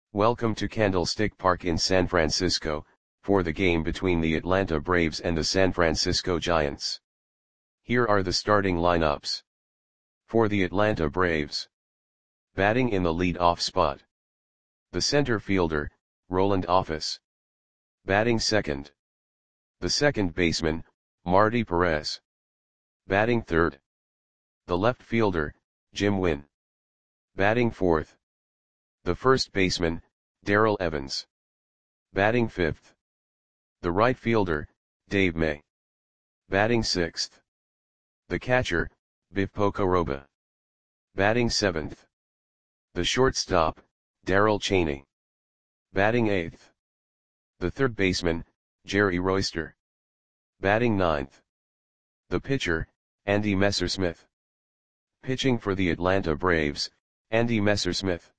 Welcome to Candlestick Park in San Francisco, for the game between the Atlanta Braves and the San Francisco Giants. Here are the starting lineups. For the Atlanta Braves. Batting in the lead-off spot. The center fielder, Roland Office. Batting second. The second baseman, Marty Perez. Batting third. The left fielder, Jim Wynn. Batting fourth. The first baseman, Darrell Evans. Batting fifth. The right fielder, Dave May. Batting sixth. The catcher, Biff Pocoroba. Batting seventh. The shortstop, Darrell Chaney. Batting eighth. The third baseman, Jerry Royster. Batting ninth. The pitcher, Andy Messersmith. Pitching for the Atlanta Braves, Andy Messersmith.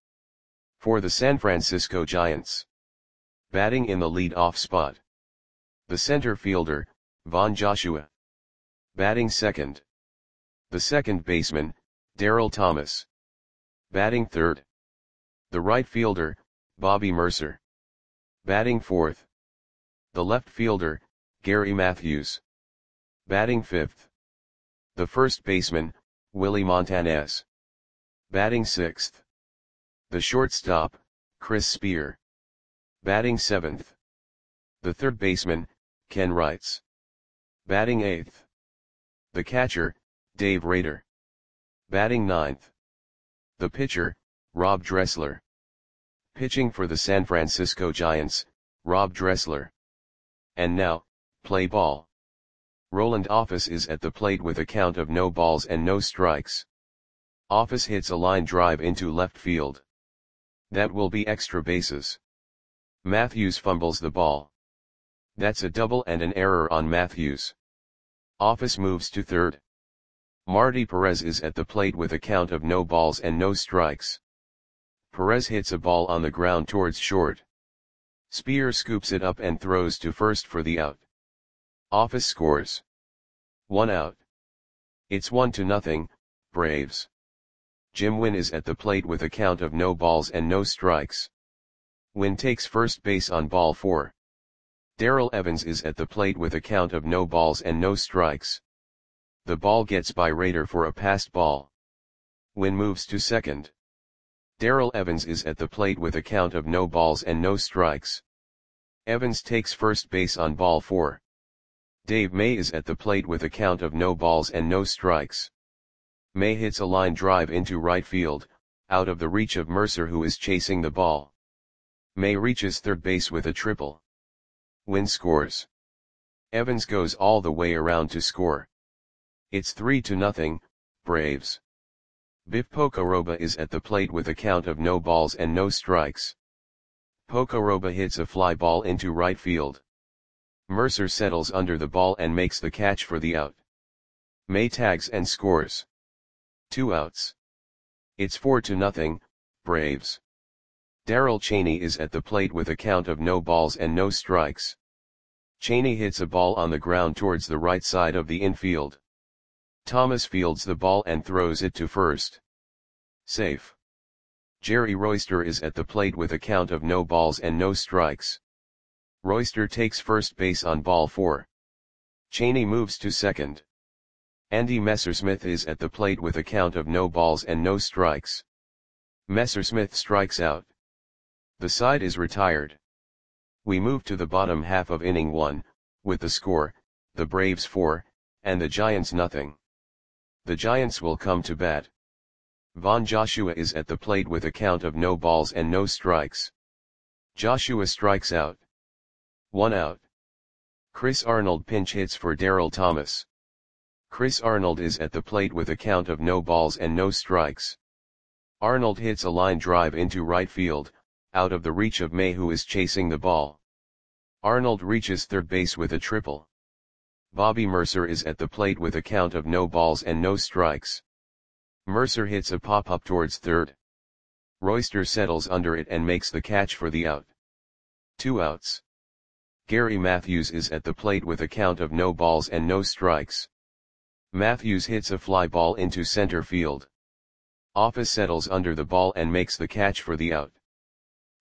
For the San Francisco Giants. Batting in the lead-off spot. The center fielder, Von Joshua. Batting second. The second baseman, Darryl Thomas. Batting third. The right fielder, Bobby Murcer. Batting fourth. The left fielder, Gary Matthews. Batting fifth. The first baseman, Willie Montanez. Batting sixth. The shortstop, Chris Spear. Batting seventh. The third baseman, Ken Wrights. Batting eighth. The catcher, Dave Rader. Batting ninth. The pitcher, Rob Dressler. Pitching for the San Francisco Giants, Rob Dressler. And now, play ball. Roland Office is at the plate with a count of no balls and no strikes. Office hits a line drive into left field. That will be extra bases. Matthews fumbles the ball. That's a double and an error on Matthews. Office moves to third. Marty Perez is at the plate with a count of no balls and no strikes. Perez hits a ball on the ground towards short. Spear scoops it up and throws to first for the out. Office scores. 1 out. It's 1-0, Braves. Jim Wynn is at the plate with a count of no balls and no strikes. Wynn takes first base on ball 4. Darrell Evans is at the plate with a count of no balls and no strikes. The ball gets by Rader for a passed ball. Wynn moves to second. Darrell Evans is at the plate with a count of no balls and no strikes. Evans takes first base on ball 4. Dave May is at the plate with a count of no balls and no strikes. May hits a line drive into right field, out of the reach of Murcer, who is chasing the ball. May reaches third base with a triple. Wynn scores. Evans goes all the way around to score. It's 3-0, Braves. Biff Pocoroba is at the plate with a count of no balls and no strikes. Pocoroba hits a fly ball into right field. Murcer settles under the ball and makes the catch for the out. May tags and scores. 2 outs. It's 4-0, Braves. Darrell Chaney is at the plate with a count of no balls and no strikes. Chaney hits a ball on the ground towards the right side of the infield. Thomas fields the ball and throws it to first. Safe. Jerry Royster is at the plate with a count of no balls and no strikes. Royster takes first base on ball 4. Chaney moves to second. Andy Messersmith is at the plate with a count of no balls and no strikes. Messersmith strikes out. The side is retired. We move to the bottom half of inning 1, with the score, the Braves 4, and the Giants nothing. The Giants will come to bat. Von Joshua is at the plate with a count of no balls and no strikes. Joshua strikes out. 1 out. Chris Arnold pinch hits for Darrell Thomas. Chris Arnold is at the plate with a count of no balls and no strikes. Arnold hits a line drive into right field, out of the reach of May, who is chasing the ball. Arnold reaches third base with a triple. Bobby Murcer is at the plate with a count of no balls and no strikes. Murcer hits a pop-up towards third. Royster settles under it and makes the catch for the out. 2 outs. Gary Matthews is at the plate with a count of no balls and no strikes. Matthews hits a fly ball into center field. Office settles under the ball and makes the catch for the out.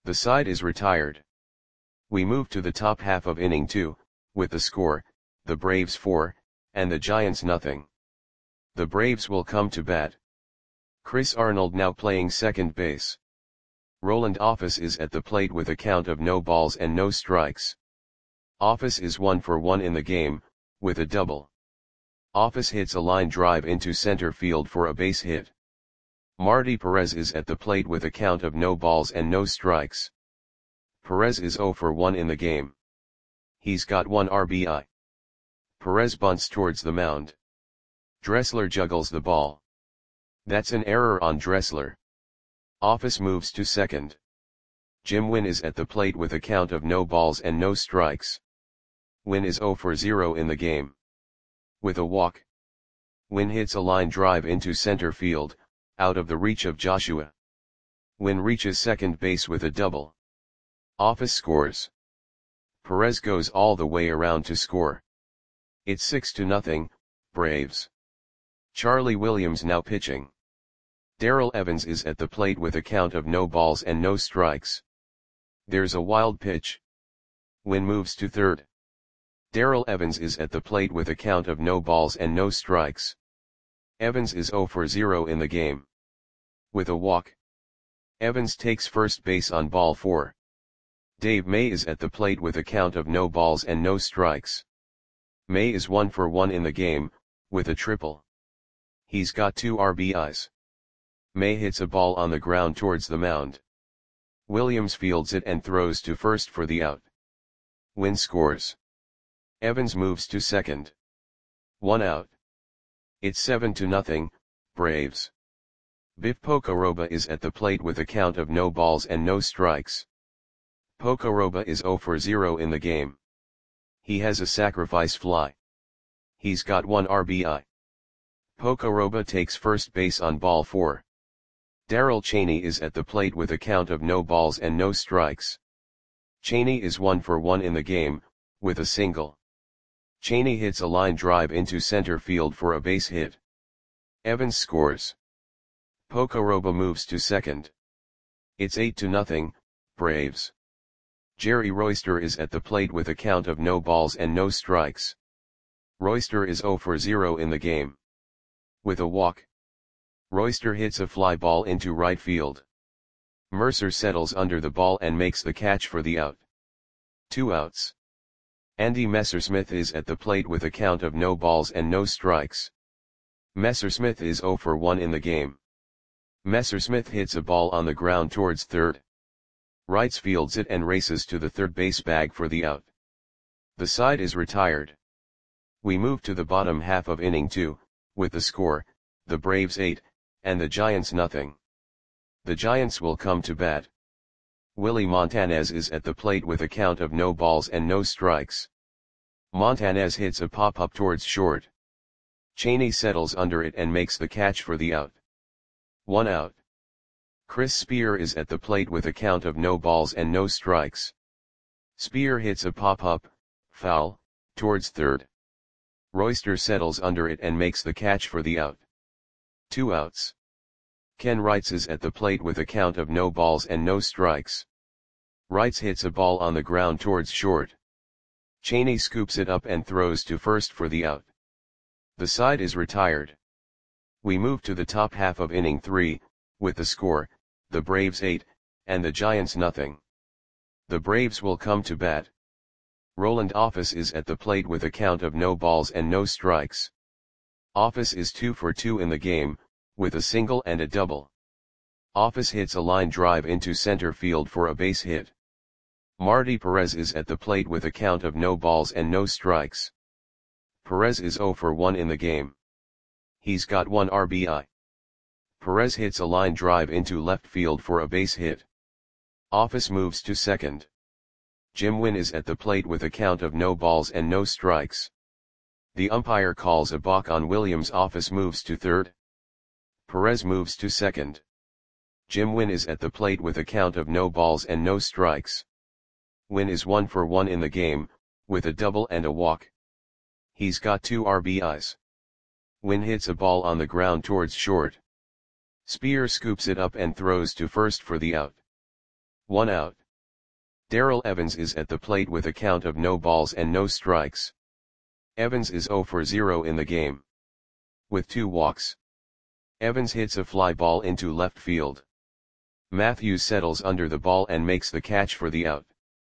The side is retired. We move to the top half of inning 2, with the score, the Braves 4, and the Giants nothing. The Braves will come to bat. Chris Arnold now playing second base. Roland Office is at the plate with a count of no balls and no strikes. Office is 1 for 1 in the game, with a double. Office hits a line drive into center field for a base hit. Marty Perez is at the plate with a count of no balls and no strikes. Perez is 0 for 1 in the game. He's got 1 RBI. Perez bunts towards the mound. Dressler juggles the ball. That's an error on Dressler. Office moves to second. Jim Wynn is at the plate with a count of no balls and no strikes. Wynn is 0 for 0 in the game. With a walk. Wynn hits a line drive into center field, out of the reach of Joshua. Wynn reaches second base with a double. Office scores. Perez goes all the way around to score. It's 6-0, Braves. Charlie Williams now pitching. Darrell Evans is at the plate with a count of no balls and no strikes. There's a wild pitch. Wynn moves to third. Darrell Evans is at the plate with a count of no balls and no strikes. Evans is 0 for 0 in the game. With a walk. Evans takes first base on ball 4. Dave May is at the plate with a count of no balls and no strikes. May is 1 for 1 in the game, with a triple. He's got 2 RBIs. May hits a ball on the ground towards the mound. Williams fields it and throws to first for the out. Wynn scores. Evans moves to second. 1 out. It's 7-0, Braves. Biff Pocoroba is at the plate with a count of no balls and no strikes. Pocoroba is 0 for 0 in the game. He has a sacrifice fly. He's got 1 RBI. Pocoroba takes first base on ball 4. Darrell Chaney is at the plate with a count of no balls and no strikes. Chaney is 1 for 1 in the game, with a single. Chaney hits a line drive into center field for a base hit. Evans scores. Pocoroba moves to second. It's 8-0, Braves. Jerry Royster is at the plate with a count of no balls and no strikes. Royster is 0 for 0 in the game. With a walk. Royster hits a fly ball into right field. Mercer settles under the ball and makes the catch for the out. 2 outs. Andy Messersmith is at the plate with a count of no balls and no strikes. Messersmith is 0 for 1 in the game. Messersmith hits a ball on the ground towards third. Wrights fields it and races to the third base bag for the out. The side is retired. We move to the bottom half of inning 2, with the score, the Braves 8, and the Giants nothing. The Giants will come to bat. Willie Montanez is at the plate with a count of no balls and no strikes. Montanez hits a pop-up towards short. Chaney settles under it and makes the catch for the out. 1 out. Chris Spear is at the plate with a count of no balls and no strikes. Spear hits a pop-up, foul, towards third. Royster settles under it and makes the catch for the out. 2 outs. Ken Wrights is at the plate with a count of no balls and no strikes. Wrights hits a ball on the ground towards short. Chaney scoops it up and throws to first for the out. The side is retired. We move to the top half of inning 3, with the score, the Braves 8, and the Giants nothing. The Braves will come to bat. Roland Office is at the plate with a count of no balls and no strikes. Office is 2 for 2 in the game, with a single and a double. Office hits a line drive into center field for a base hit. Marty Perez is at the plate with a count of no balls and no strikes. Perez is 0 for 1 in the game. He's got 1 RBI. Perez hits a line drive into left field for a base hit. Office moves to second. Jim Wynn is at the plate with a count of no balls and no strikes. The umpire calls a balk on Williams. Office moves to third. Perez moves to second. Jim Wynn is at the plate with a count of no balls and no strikes. Wynn is 1 for 1 in the game, with a double and a walk. He's got 2 RBIs. Wynn hits a ball on the ground towards short. Spear scoops it up and throws to first for the out. 1 out. Darrell Evans is at the plate with a count of no balls and no strikes. Evans is 0 for 0 in the game. With 2 walks. Evans hits a fly ball into left field. Matthews settles under the ball and makes the catch for the out.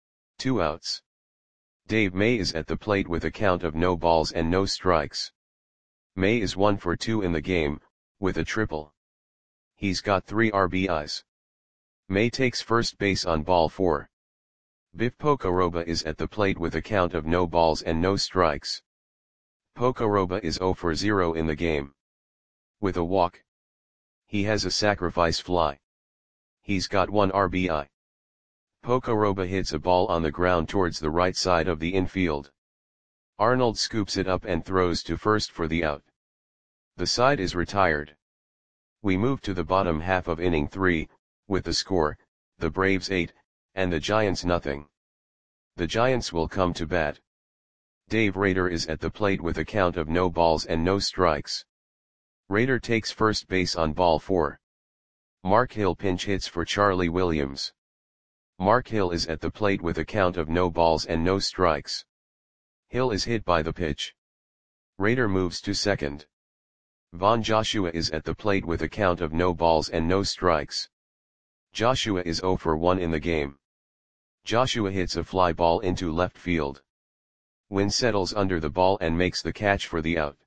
2 outs. Dave May is at the plate with a count of no balls and no strikes. May is 1 for 2 in the game, with a triple. He's got 3 RBIs. May takes first base on ball 4. Biff Pocoroba is at the plate with a count of no balls and no strikes. Pocoroba is 0 for 0 in the game. With a walk. He has a sacrifice fly. He's got 1 RBI. Pocoroba hits a ball on the ground towards the right side of the infield. Arnold scoops it up and throws to first for the out. The side is retired. We move to the bottom half of inning 3, with the score, the Braves 8, and the Giants nothing. The Giants will come to bat. Dave Rader is at the plate with a count of no balls and no strikes. Rader takes first base on ball 4. Mark Hill pinch hits for Charlie Williams. Mark Hill is at the plate with a count of no balls and no strikes. Hill is hit by the pitch. Rader moves to second. Von Joshua is at the plate with a count of no balls and no strikes. Joshua is 0 for 1 in the game. Joshua hits a fly ball into left field. Wynn settles under the ball and makes the catch for the out.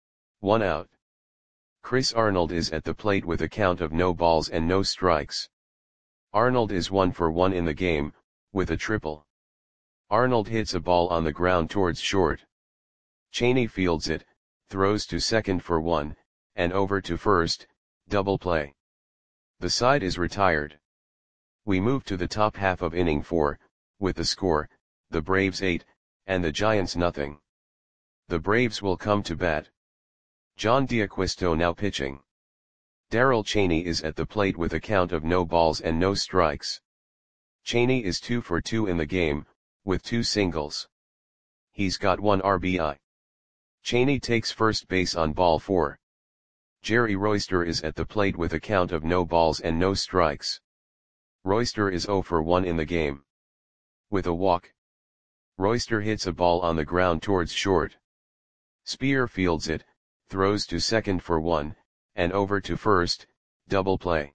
1 out. Chris Arnold is at the plate with a count of no balls and no strikes. Arnold is 1 for 1 in the game, with a triple. Arnold hits a ball on the ground towards short. Cheney fields it, throws to second for 1, and over to first, double play. The side is retired. We move to the top half of inning 4, with the score, the Braves 8, and the Giants nothing. The Braves will come to bat. John D'Acquisto now pitching. Darrell Cheney is at the plate with a count of no balls and no strikes. Cheney is 2 for 2 in the game, with 2 singles. He's got 1 RBI. Cheney takes first base on ball 4. Jerry Royster is at the plate with a count of no balls and no strikes. Royster is 0 for 1 in the game. With a walk. Royster hits a ball on the ground towards short. Spear fields it, throws to second for 1, and over to first, double play.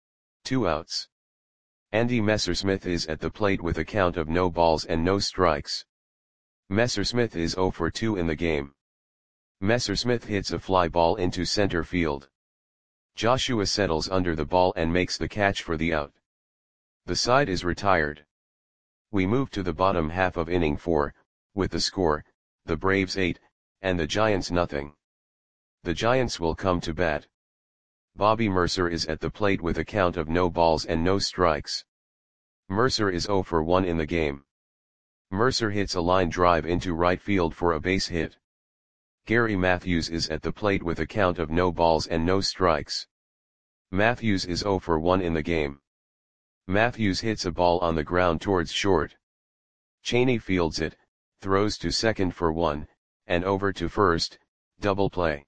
2 outs. Andy Messersmith is at the plate with a count of no balls and no strikes. Messersmith is 0 for 2 in the game. Messersmith hits a fly ball into center field. Joshua settles under the ball and makes the catch for the out. The side is retired. We move to the bottom half of inning 4, with the score, the Braves 8, and the Giants nothing. The Giants will come to bat. Bobby Mercer is at the plate with a count of no balls and no strikes. Mercer is 0 for 1 in the game. Mercer hits a line drive into right field for a base hit. Gary Matthews is at the plate with a count of no balls and no strikes. Matthews is 0 for 1 in the game. Matthews hits a ball on the ground towards short. Cheney fields it, throws to second for 1, and over to first, double play.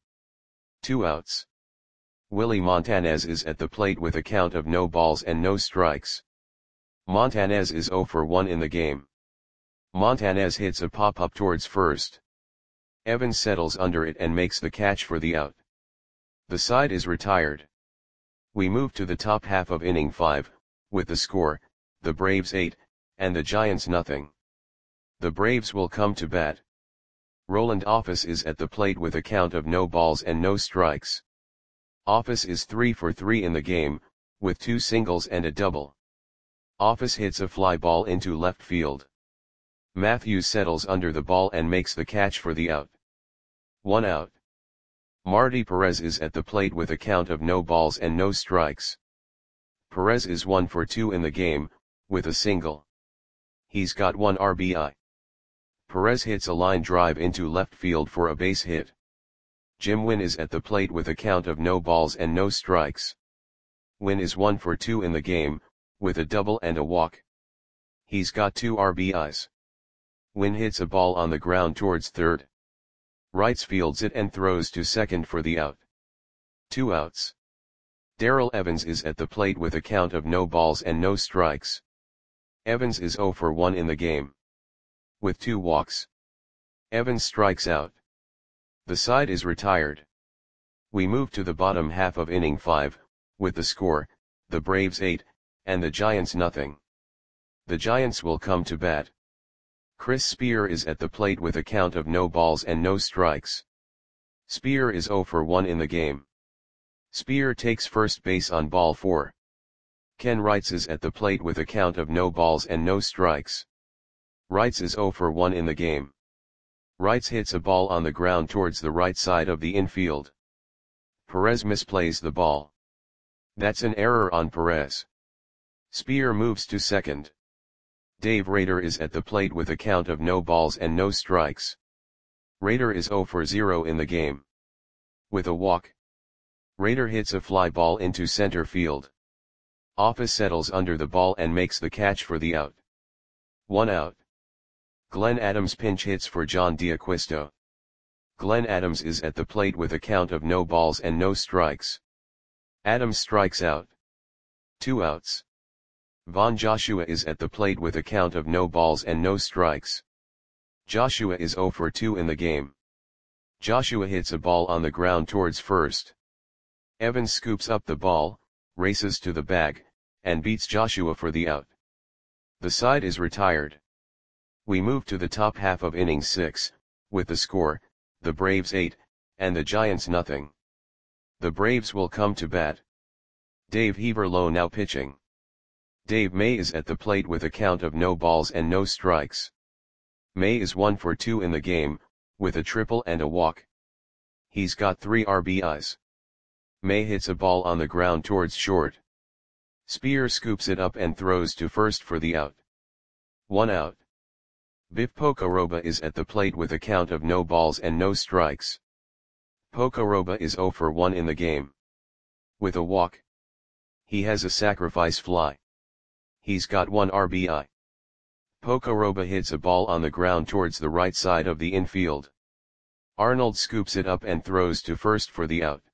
2 outs. Willie Montanez is at the plate with a count of no balls and no strikes. Montanez is 0 for 1 in the game. Montanez hits a pop-up towards first. Evans settles under it and makes the catch for the out. The side is retired. We move to the top half of inning 5, with the score, the Braves 8, and the Giants nothing. The Braves will come to bat. Roland Office is at the plate with a count of no balls and no strikes. Office is 3 for 3 in the game, with 2 singles and a double. Office hits a fly ball into left field. Matthews settles under the ball and makes the catch for the out. 1 out. Marty Perez is at the plate with a count of no balls and no strikes. Perez is 1 for 2 in the game, with a single. He's got 1 RBI. Perez hits a line drive into left field for a base hit. Jim Wynn is at the plate with a count of no balls and no strikes. Wynn is 1 for 2 in the game, with a double and a walk. He's got 2 RBIs. Wynn hits a ball on the ground towards third. Wrights fields it and throws to second for the out. 2 outs. Darrell Evans is at the plate with a count of no balls and no strikes. Evans is 0 for 1 in the game. With 2 walks. Evans strikes out. The side is retired. We move to the bottom half of inning 5, with the score, the Braves 8, and the Giants nothing. The Giants will come to bat. Chris Spear is at the plate with a count of no balls and no strikes. Spear is 0 for 1 in the game. Spear takes first base on ball 4. Ken Wrights is at the plate with a count of no balls and no strikes. Wrights is 0 for 1 in the game. Wrights hits a ball on the ground towards the right side of the infield. Perez misplays the ball. That's an error on Perez. Spear moves to second. Dave Rader is at the plate with a count of no balls and no strikes. Rader is 0 for 0 in the game. With a walk. Rader hits a fly ball into center field. Office settles under the ball and makes the catch for the out. 1 out. Glenn Adams pinch hits for John D'Acquisto. Glenn Adams is at the plate with a count of no balls and no strikes. Adams strikes out. 2 outs. Von Joshua is at the plate with a count of no balls and no strikes. Joshua is 0 for 2 in the game. Joshua hits a ball on the ground towards first. Evans scoops up the ball, races to the bag, and beats Joshua for the out. The side is retired. We move to the top half of inning 6, with the score, the Braves 8, and the Giants nothing. The Braves will come to bat. Dave Heaverlo now pitching. Dave May is at the plate with a count of no balls and no strikes. May is 1 for 2 in the game, with a triple and a walk. He's got 3 RBIs. May hits a ball on the ground towards short. Spear scoops it up and throws to first for the out. 1 out. Biff Pocoroba is at the plate with a count of no balls and no strikes. Pocoroba is 0 for 1 in the game. With a walk. He has a sacrifice fly. He's got 1 RBI. Pocoroba hits a ball on the ground towards the right side of the infield. Arnold scoops it up and throws to first for the out.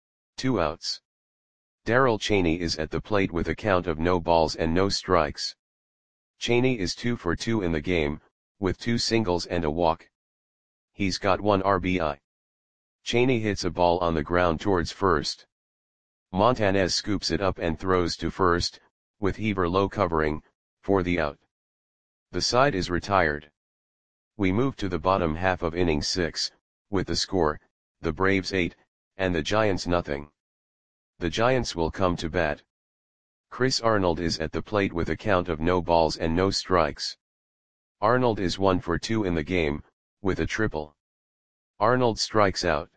2 outs. Darrell Chaney is at the plate with a count of no balls and no strikes. Chaney is 2 for 2 in the game, with 2 singles and a walk. He's got 1 RBI. Chaney hits a ball on the ground towards first. Montanez scoops it up and throws to first, with Heaverlo covering, for the out. The side is retired. We move to the bottom half of inning 6, with the score, the Braves 8, and the Giants nothing. The Giants will come to bat. Chris Arnold is at the plate with a count of no balls and no strikes. Arnold is 1 for 2 in the game, with a triple. Arnold strikes out.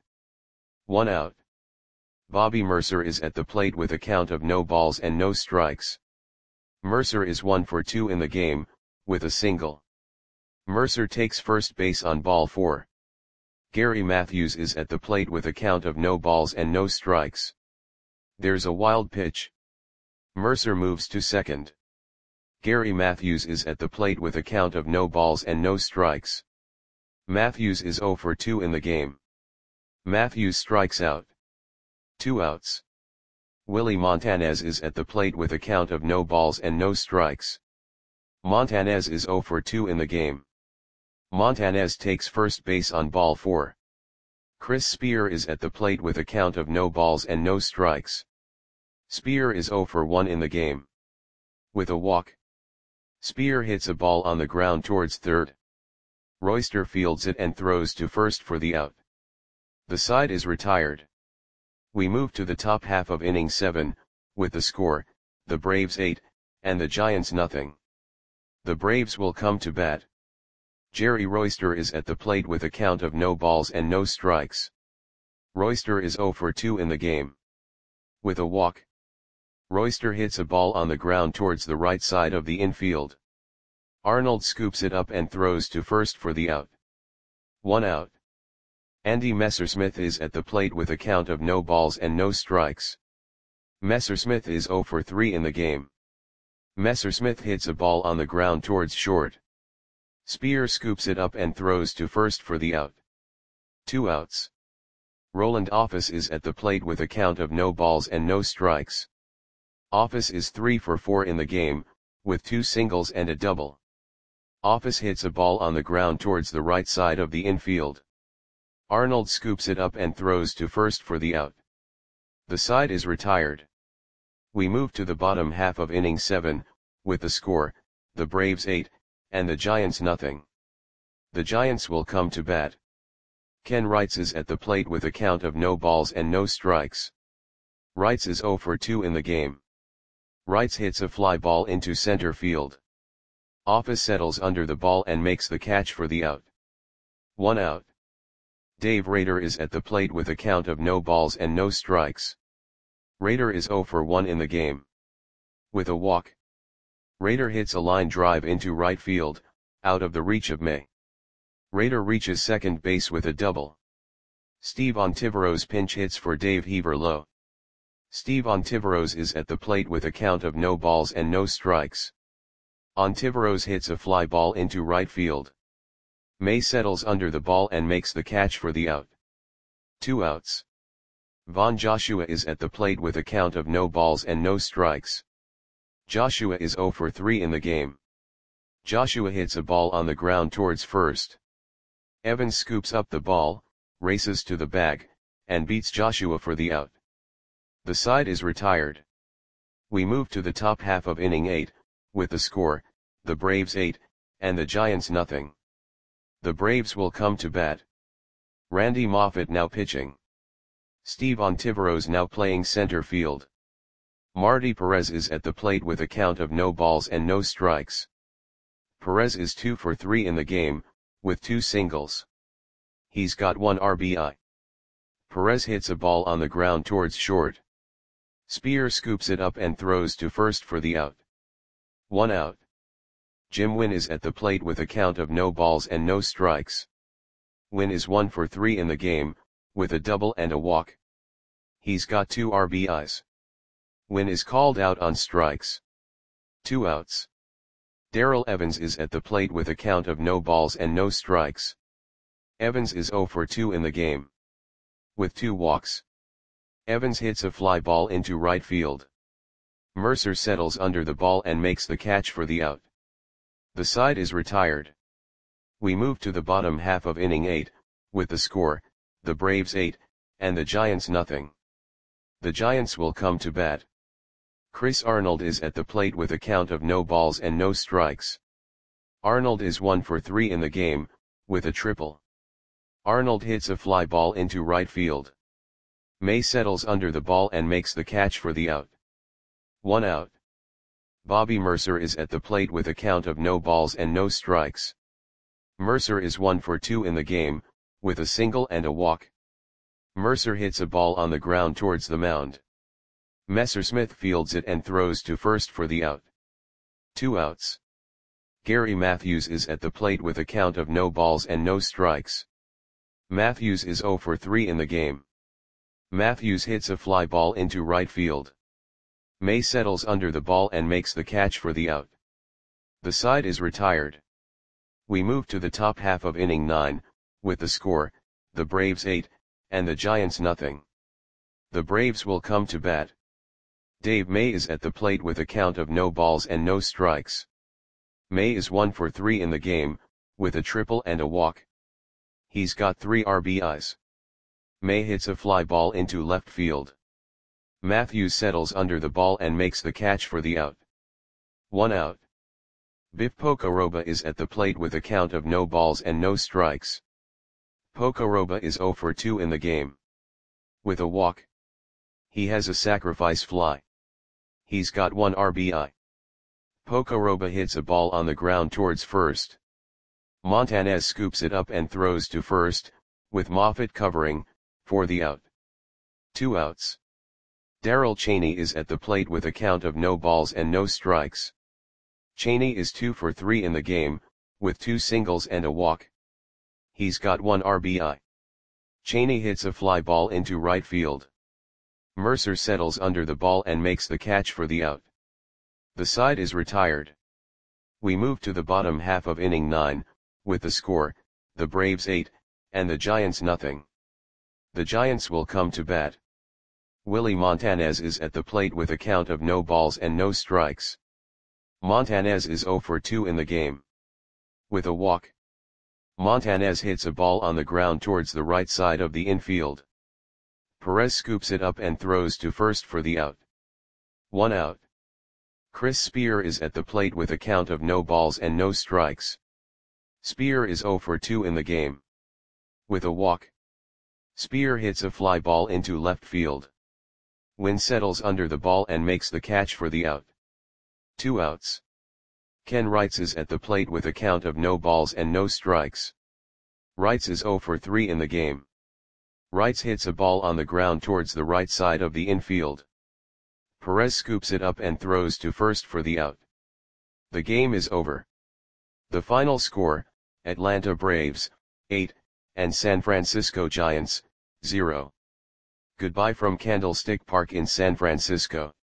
1 out. Bobby Mercer is at the plate with a count of no balls and no strikes. Mercer is 1 for 2 in the game, with a single. Mercer takes first base on ball 4. Gary Matthews is at the plate with a count of no balls and no strikes. There's a wild pitch. Mercer moves to second. Gary Matthews is at the plate with a count of no balls and no strikes. Matthews is 0 for 2 in the game. Matthews strikes out. 2 outs. Willie Montanez is at the plate with a count of no balls and no strikes. Montanez is 0 for 2 in the game. Montanez takes first base on ball 4. Chris Spear is at the plate with a count of no balls and no strikes. Spear is 0 for 1 in the game. With a walk. Spear hits a ball on the ground towards third. Royster fields it and throws to first for the out. The side is retired. We move to the top half of inning 7, with the score, the Braves 8, and the Giants nothing. The Braves will come to bat. Jerry Royster is at the plate with a count of no balls and no strikes. Royster is 0 for 2 in the game. With a walk. Royster hits a ball on the ground towards the right side of the infield. Arnold scoops it up and throws to first for the out. 1 out. Andy Messersmith is at the plate with a count of no balls and no strikes. Messersmith is 0 for 3 in the game. Messersmith hits a ball on the ground towards short. Spear scoops it up and throws to first for the out. 2 outs. Roland Office is at the plate with a count of no balls and no strikes. Office is 3 for 4 in the game, with 2 singles and a double. Office hits a ball on the ground towards the right side of the infield. Arnold scoops it up and throws to first for the out. The side is retired. We move to the bottom half of inning 7, with the score, the Braves 8, and the Giants nothing. The Giants will come to bat. Ken Wrights is at the plate with a count of no balls and no strikes. Wrights is 0 for 2 in the game. Wrights hits a fly ball into center field. Office settles under the ball and makes the catch for the out. 1 out. Dave Rader is at the plate with a count of no balls and no strikes. Rader is 0 for 1 in the game. With a walk, Rader hits a line drive into right field, out of the reach of May. Rader reaches second base with a double. Steve Ontiveros pinch hits for Dave Heaver low. Steve Ontiveros is at the plate with a count of no balls and no strikes. Ontiveros hits a fly ball into right field. May settles under the ball and makes the catch for the out. 2 outs. Von Joshua is at the plate with a count of no balls and no strikes. Joshua is 0 for 3 in the game. Joshua hits a ball on the ground towards first. Evans scoops up the ball, races to the bag, and beats Joshua for the out. The side is retired. We move to the top half of inning 8, with the score, the Braves 8, and the Giants nothing. The Braves will come to bat. Randy Moffett now pitching. Steve Ontiveros now playing center field. Marty Perez is at the plate with a count of no balls and no strikes. Perez is 2 for 3 in the game, with 2 singles. He's got 1 RBI. Perez hits a ball on the ground towards short. Spear scoops it up and throws to first for the out. 1 out. Jim Wynn is at the plate with a count of no balls and no strikes. Wynn is 1 for 3 in the game, with a double and a walk. He's got 2 RBIs. Wynn is called out on strikes. 2 outs. Darrell Evans is at the plate with a count of no balls and no strikes. Evans is 0 for 2 in the game. With 2 walks. Evans hits a fly ball into right field. Mercer settles under the ball and makes the catch for the out. The side is retired. We move to the bottom half of inning 8, with the score, the Braves 8, and the Giants nothing. The Giants will come to bat. Chris Arnold is at the plate with a count of no balls and no strikes. Arnold is 1 for 3 in the game, with a triple. Arnold hits a fly ball into right field. May settles under the ball and makes the catch for the out. 1 out. Bobby Mercer is at the plate with a count of no balls and no strikes. Mercer is 1 for 2 in the game, with a single and a walk. Mercer hits a ball on the ground towards the mound. Messersmith fields it and throws to first for the out. 2 outs. Gary Matthews is at the plate with a count of no balls and no strikes. Matthews is 0 for 3 in the game. Matthews hits a fly ball into right field. May settles under the ball and makes the catch for the out. The side is retired. We move to the top half of inning 9, with the score, the Braves 8, and the Giants nothing. The Braves will come to bat. Dave May is at the plate with a count of no balls and no strikes. May is 1 for 3 in the game, with a triple and a walk. He's got 3 RBIs. May hits a fly ball into left field. Matthews settles under the ball and makes the catch for the out. 1 out. Biff Pocoroba is at the plate with a count of no balls and no strikes. Pocoroba is 0 for 2 in the game. With a walk. He has a sacrifice fly. He's got 1 RBI. Pocoroba hits a ball on the ground towards first. Montanez scoops it up and throws to first, with Moffett covering, for the out. 2 outs. Darrell Chaney is at the plate with a count of no balls and no strikes. Chaney is 2 for 3 in the game, with 2 singles and a walk. He's got 1 RBI. Chaney hits a fly ball into right field. Mercer settles under the ball and makes the catch for the out. The side is retired. We move to the bottom half of inning 9, with the score, the Braves 8, and the Giants nothing. The Giants will come to bat. Willie Montanez is at the plate with a count of no balls and no strikes. Montanez is 0 for 2 in the game. With a walk, Montanez hits a ball on the ground towards the right side of the infield. Perez scoops it up and throws to first for the out. 1 out. Chris Spear is at the plate with a count of no balls and no strikes. Spear is 0 for 2 in the game. With a walk, Spear hits a fly ball into left field. Wynn settles under the ball and makes the catch for the out. 2 outs. Ken Wrights is at the plate with a count of no balls and no strikes. Wrights is 0 for 3 in the game. Wrights hits a ball on the ground towards the right side of the infield. Perez scoops it up and throws to first for the out. The game is over. The final score, Atlanta Braves, 8, and San Francisco Giants, 0. Goodbye from Candlestick Park in San Francisco.